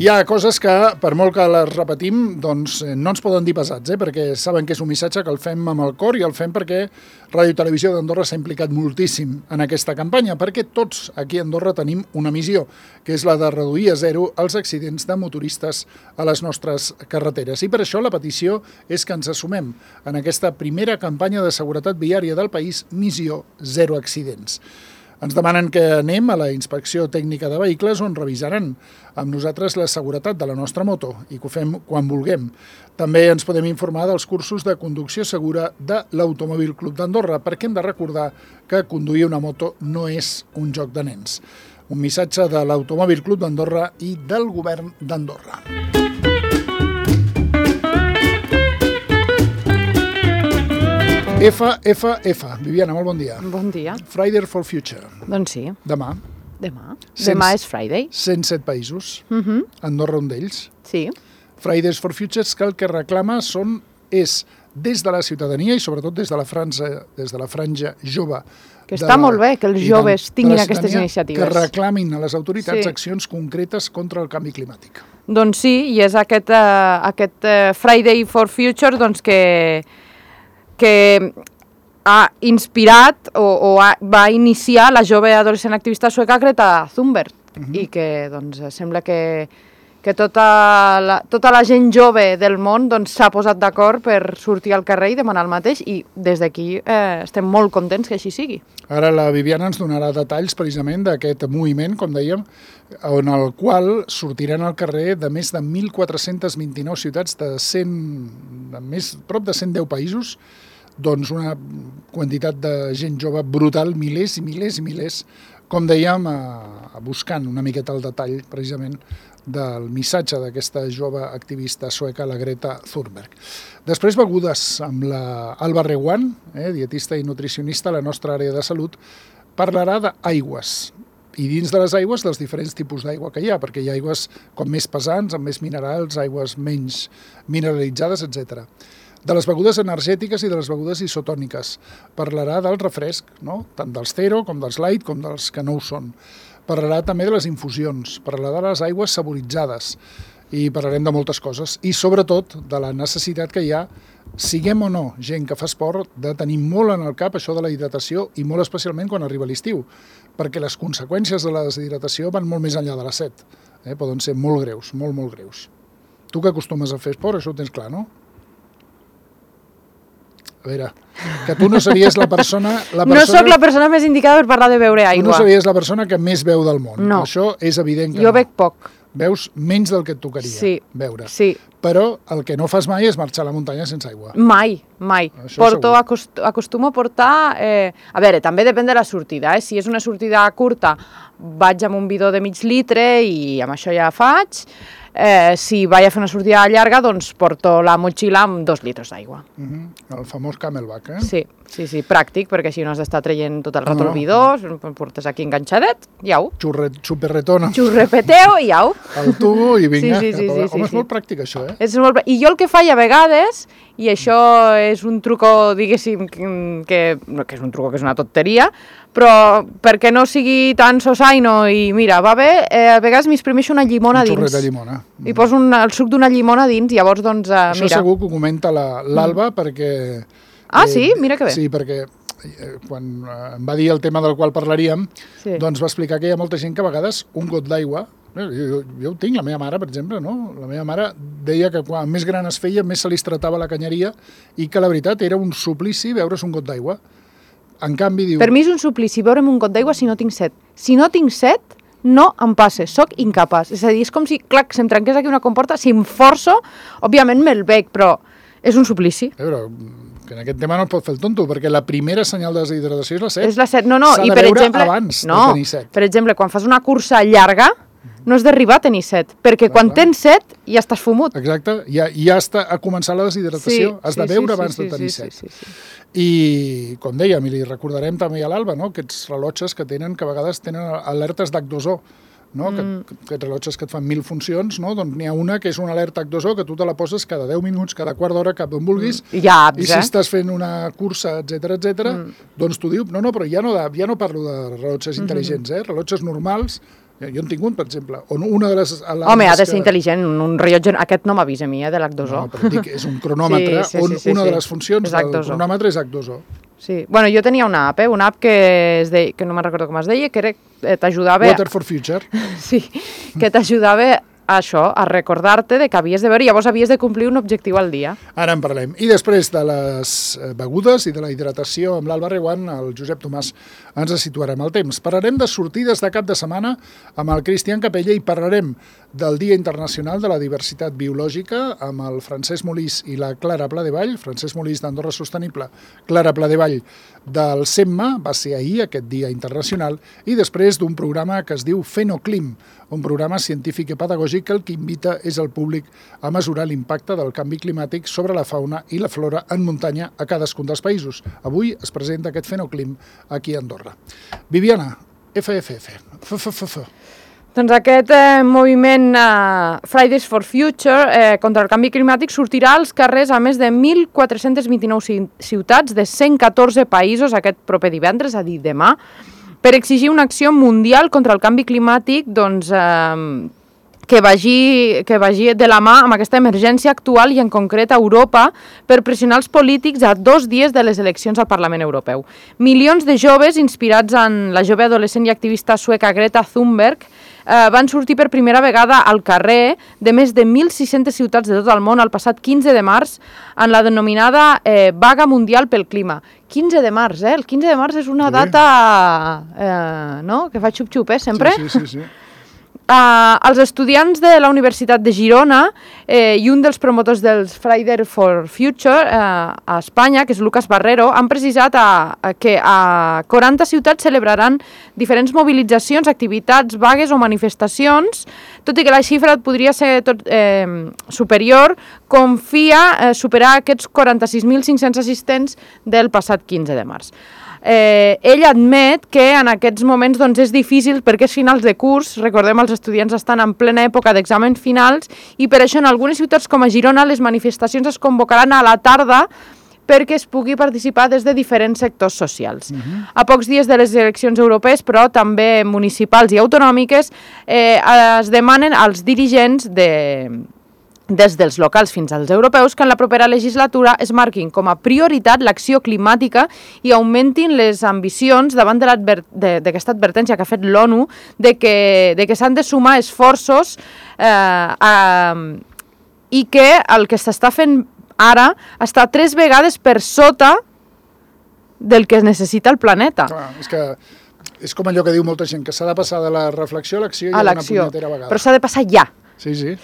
Hi ha coses que, per molt que les repetim, doncs no ens poden dir pesats, perquè saben que és un missatge que el fem amb el cor i el fem perquè Ràdio Televisió d'Andorra s'ha implicat moltíssim en aquesta campanya, perquè tots aquí a Andorra tenim una missió, que és la de reduir a zero els accidents de motoristes a les nostres carreteres. I per això la petició és que ens assumem en aquesta primera campanya de seguretat viària del país, Missió Zero Accidents. Ens demanen que anem a la inspecció tècnica de vehicles on revisaran amb nosaltres la seguretat de la nostra moto i que ho fem quan vulguem. També ens podem informar dels cursos de conducció segura de l'Automòbil Club d'Andorra, perquè hem de recordar que conduir una moto no és un joc de nens. Un missatge de l'Automòbil Club d'Andorra i del Govern d'Andorra. FFF. Viviana, molt bon dia. Bon dia. Friday for Future. Doncs sí. Demà. Demà és Friday. 107 països. Andorra un d'ells. Sí. Fridays for Future, que el que reclama és des de la ciutadania i sobretot des de la franja jove. Que està molt bé que els joves tinguin aquestes iniciatives. Que reclamin a les autoritats accions concretes contra el canvi climàtic. Doncs sí, i és aquest Friday for Future doncs, que ha inspirat o va iniciar la jove adolescent activista sueca Greta Thunberg i que doncs, sembla que tota la gent jove del món s'ha posat d'acord per sortir al carrer i demanar el mateix i des d'aquí estem molt contents que així sigui. Ara la Viviana ens donarà detalls precisament d'aquest moviment, com dèiem, en el qual sortiran al carrer de més de 1.429 ciutats de prop de 110 països, doncs una quantitat de gent jove brutal, milers i milers i milers, com dèiem, buscant una miqueta el detall precisament del missatge d'aquesta jove activista sueca, la Greta Thunberg. Després begudes amb l'Alba Reguant, dietista i nutricionista a la nostra àrea de salut, parlarà d'aigües. I dins de les aigües dels diferents tipus d'aigua que hi ha, perquè hi ha aigües com més pesants, amb més minerals, aigües menys mineralitzades, etc. De les begudes energètiques i de les begudes isotòniques. Parlarà del refresc, tant dels zero com dels light com dels que no ho són. Parlarà també de les infusions, parlarà de les aigües saboritzades i parlarem de moltes coses. I sobretot de la necessitat que hi ha, siguem o no gent que fa esport, de tenir molt en el cap això de la hidratació i molt especialment quan arriba l'estiu, perquè les conseqüències de la deshidratació van molt més enllà de la set. Poden ser molt greus, molt, molt greus. Tu que acostumes a fer esport, això ho tens clar, no? A veure, que tu no series la persona... No sóc la persona més indicada per parlar de beure aigua. Tu no series la persona que més beu del món. No. Això és evident que no. Jo bec poc. Veus menys del que et tocaria beure. Sí. Però el que no fas mai és marxar a la muntanya sense aigua. Mai. Acostumo a portar... A veure, també depèn de la sortida. Si és una sortida curta, vaig amb un bidó de mig litre i amb això ja faig. Si vaig a fer una sortida llarga, doncs porto la motxilla amb 2 litres d'aigua. El famós Camelback, Sí, pràctic, perquè així no has d'estar traient tot el rato el bidó, portes aquí enganxadet, i au. Xurretón. Xurrepeteo i au. El tubo i vinga. Sí. Home, és molt pràctic això, I jo el que faig a vegades, i això és un truco, diguéssim, que és un truco que és una tonteria, però perquè no sigui tan sosaino i mira, va bé, a vegades m'exprimeixo una llimona dins. Un xurret de llimona. I poso el suc d'una llimona dins, llavors doncs, mira. Això segur que ho comenta l'Alba perquè... Ah, sí? Mira que bé. Sí, perquè quan em va dir el tema del qual parlaríem, doncs va explicar que hi ha molta gent que a vegades un got d'aigua, jo ho tinc, la meva mare, per exemple, no? La meva mare deia que quan més gran es feia, més se li estretava la canyeria i que la veritat era un suplici veure's un got d'aigua. En canvi, diu... Per mi és un suplici veure'm un got d'aigua si no tinc set. Si no tinc set, no em passa, soc incapaç. És a dir, és com si, clar, se'm trenqués aquí una comporta, si em forço, òbviament me'l bec, però és un suplici. A veure, que en aquest tema no es pot fer el tonto, perquè la primera senyal de deshidratació és la set. És la set, no, i per exemple... abans de tenir set. Per exemple, quan fas una cursa llarga, no has d'arribar a tenir set, perquè quan tens set ja estàs fumut. Exacte, ja ha començat la deshidratació, has de beure abans de tenir set. I, com dèiem, i li recordarem també a l'Alba, aquests rellotges que tenen, que a vegades tenen alertes d'H2O, aquests rellotges que et fan 1000 funcions, doncs n'hi ha una que és una alerta H2O que tu te la poses cada 10 minuts, cada quart d'hora, cap on vulguis, i si estàs fent una cursa, etc., doncs t'ho diu, no, però ja no parlo de rellotges intel·ligents, rellotges normals, Jo en tinc un, per exemple, on una de les... Home, ha de ser intel·ligent, un rellotge... Aquest no m'avisa a mi, de l'H2O. No, però dic, és un cronòmetre on una de les funcions del cronòmetre és H2O. Sí, bueno, jo tenia una app, que no me'n recordo com es deia, que t'ajudava... Water for Future. Sí, que t'ajudava a això, a recordar-te que havies de beure i llavors havies de complir un objectiu al dia. Ara en parlem. I després de les begudes i de la hidratació amb l'Alba Reguant, el Josep Tomàs ens situarem al temps. Parlarem de sortides de cap de setmana amb el Cristian Capella i parlarem del Dia Internacional de la Diversitat Biològica amb el Francesc Molís i la Clara Pladevall, Francesc Molís d'Andorra Sostenible, Clara Pladevall del SEMMA, va ser ahir aquest Dia Internacional, i després d'un programa que es diu Fenoclim, un programa científic i pedagògic que el que invita és el públic a mesurar l'impacte del canvi climàtic sobre la fauna i la flora en muntanya a cadascun dels països. Avui es presenta aquest Fenoclim aquí a Andorra. Viviana, FFF. Doncs aquest moviment Fridays for Future contra el canvi climàtic sortirà als carrers a més de 1.429 ciutats de 114 països aquest proper divendres, a dir, demà, per exigir una acció mundial contra el canvi climàtic que vagi de la mà amb aquesta emergència actual i en concret a Europa per pressionar els polítics a 2 dies de les eleccions al Parlament Europeu. Milions de joves inspirats en la jove adolescent i activista sueca Greta Thunberg van sortir per primera vegada al carrer de més de 1.600 ciutats de tot el món el passat 15 de març en la denominada Vaga Mundial pel Clima. 15 de març, el 15 de març és una data que fa xup-xup, sempre? Sí. Els estudiants de la Universitat de Girona i un dels promotors dels Fridays for Future a Espanya, que és Lucas Barrero, han precisat que a 40 ciutats celebraran diferents mobilitzacions, activitats, vagues o manifestacions, tot i que la xifra podria ser superior, confia superar aquests 46.500 assistents del passat 15 de març. Ell admet que en aquests moments és difícil perquè és finals de curs, recordem els estudiants estan en plena època d'exàmens finals i per això en algunes ciutats com a Girona les manifestacions es convocaran a la tarda perquè es pugui participar des de diferents sectors socials. A pocs dies de les eleccions europees, però també municipals i autonòmiques, es demanen als dirigents des dels locals fins als europeus que en la propera legislatura es marquin com a prioritat l'acció climàtica i augmentin les ambicions davant d'aquesta advertència que ha fet l'ONU de que s'han de sumar esforços i que el que s'està fent ara està 3 vegades per sota del que necessita el planeta. Clar, és com allò que diu molta gent, que s'ha de passar de la reflexió a l'acció i a una punyetera vegada. Però s'ha de passar ja. Sí.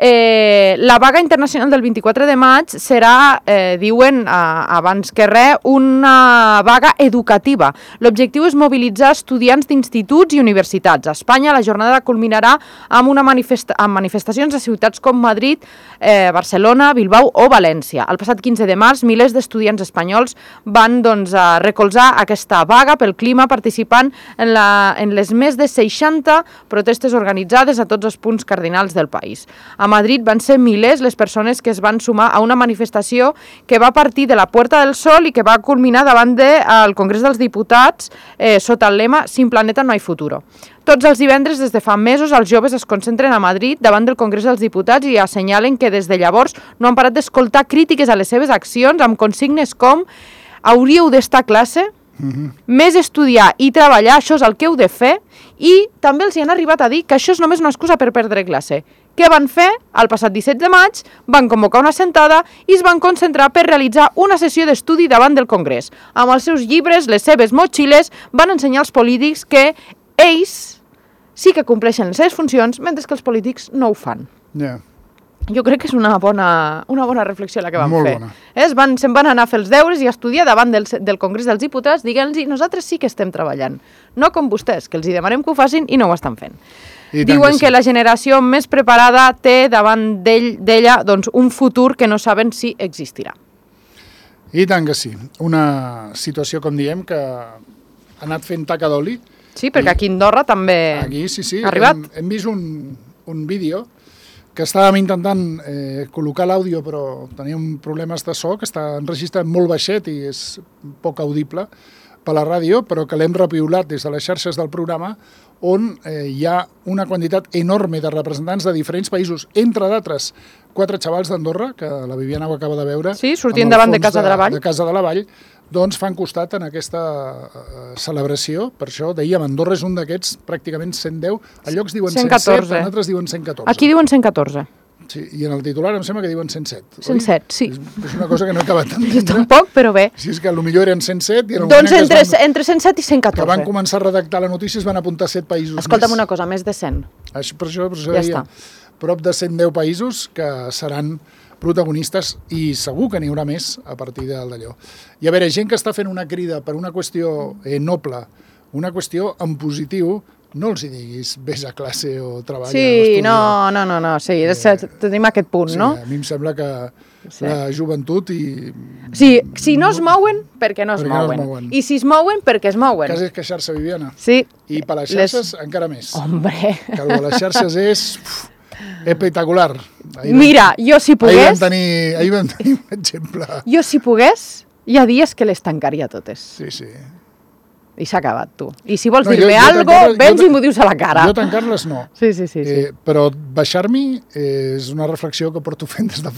La vaga internacional del 24 de maig serà, diuen abans que res, una vaga educativa. L'objectiu és mobilitzar estudiants d'instituts i universitats. A Espanya la jornada culminarà amb manifestacions a ciutats com Madrid, Barcelona, Bilbao o València. El passat 15 de març, milers d'estudiants espanyols van recolzar aquesta vaga pel clima participant en les més de 60 protestes organitzades a tots els punts cardinals del país. A Madrid van ser milers les persones que es van sumar a una manifestació que va partir de la Puerta del Sol i que va culminar davant del Congrés dels Diputats sota el lema «Sin planeta no hay futuro». Tots els divendres, des de fa mesos, els joves es concentren a Madrid davant del Congrés dels Diputats i assenyalen que des de llavors no han parat d'escoltar crítiques a les seves accions amb consignes com «Hauríeu d'estar a classe», més estudiar i treballar, això és el que heu de fer, i també els hi han arribat a dir que això és només una excusa per perdre classe. Què van fer? El passat 17 de maig van convocar una assentada i es van concentrar per realitzar una sessió d'estudi davant del Congrés. Amb els seus llibres, les seves motxilles, van ensenyar als polítics que ells sí que compleixen les seves funcions, mentre que els polítics no ho fan. Jo crec que és una bona reflexió la que van fer. Se'n van anar a fer els deures i a estudiar davant del Congrés dels Diputats dient-los nosaltres sí que estem treballant, no com vostès, que els hi demanem que ho facin i no ho estan fent. Diuen que la generació més preparada té davant d'ella un futur que no saben si existirà. I tant que sí. Una situació, com diem, que ha anat fent taca d'oli. Sí, perquè aquí a Andorra també ha arribat. Hem vist un vídeo que estàvem intentant col·locar l'àudio, però teníem problemes de so, que està enregistrat molt baixet i és poc audible, per la ràdio, però que l'hem repiolat des de les xarxes del programa, on hi ha una quantitat enorme de representants de diferents països, entre d'altres 4 xavals d'Andorra, que la Viviana ho acaba de veure. Sí, sortint davant de Casa de la Vall. De Casa de la Vall, doncs fan costat en aquesta celebració. Per això dèiem, Andorra és un d'aquests pràcticament 110, a llocs diuen 107, en altres diuen 114. Aquí diuen 114. Sí, i en el titular em sembla que diuen 107. 107, sí. És una cosa que no he acabat d'entendre. Jo tampoc, però bé. Si és que potser eren 107 i en el doncs moment entre 107 i 114. que van començar a redactar la notícia es van apuntar 7 països Escolta'm més. una cosa, més de 100. Per això Ja deia, prop de 110 països que seran protagonistes i segur que n'hi haurà més a partir d'allò. I a veure, gent que està fent una crida per una qüestió noble, una qüestió en positiu, no els hi diguis vés a classe o treballa o Sí, estudia. sí, tenim aquest punt, no? Sí, a mi em sembla que la joventut i... Sí, si no es mouen, perquè no es mouen. I si es mouen, perquè es mouen. Cas és queixar-se, Viviana. Sí. I per les xarxes encara més. Hombre. Que el de les xarxes és espectacular. Mira, jo si pogués... Ahir vam tenir un exemple. Jo si pogués, hi ha dies que les tancaria totes. Sí, sí. I s'ha acabat, tu. I si vols dir-me alguna cosa, vens i m'ho dius a la cara. Jo tancar-les no. Sí. Però baixar-m'hi és una reflexió que porto fent des de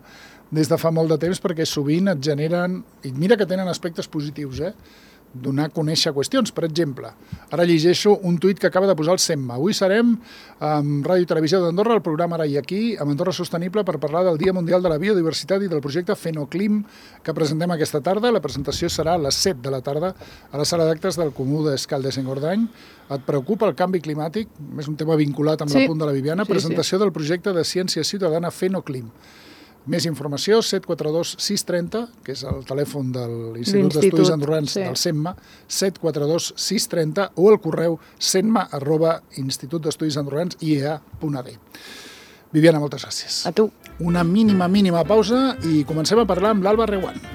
fa molt de temps, perquè sovint et generen... I mira que tenen aspectes positius, donar a conèixer qüestions. Per exemple, ara llegeixo un tuit que acaba de posar el SEMMA. Avui serem amb Ràdio i Televisió d'Andorra, el programa Ara i Aquí, amb Andorra Sostenible, per parlar del Dia Mundial de la Biodiversitat i del projecte Fenoclim que presentem aquesta tarda. La presentació serà a les 7 de la tarda a la sala d'actes del Comú d'Escaldes-Engordany. Et preocupa el canvi climàtic? És un tema vinculat amb l'apunt de la Viviana. Presentació del projecte de ciència ciutadana Fenoclim. Més informació, 742 630, que és el telèfon de l'Institut d'Estudis Andorrans del SEMMA, 742 630, o el correu semma@institutdestudisandorrans.iea.ad. Viviana, moltes gràcies. A tu. Una mínima pausa i comencem a parlar amb l'Alba Reuan.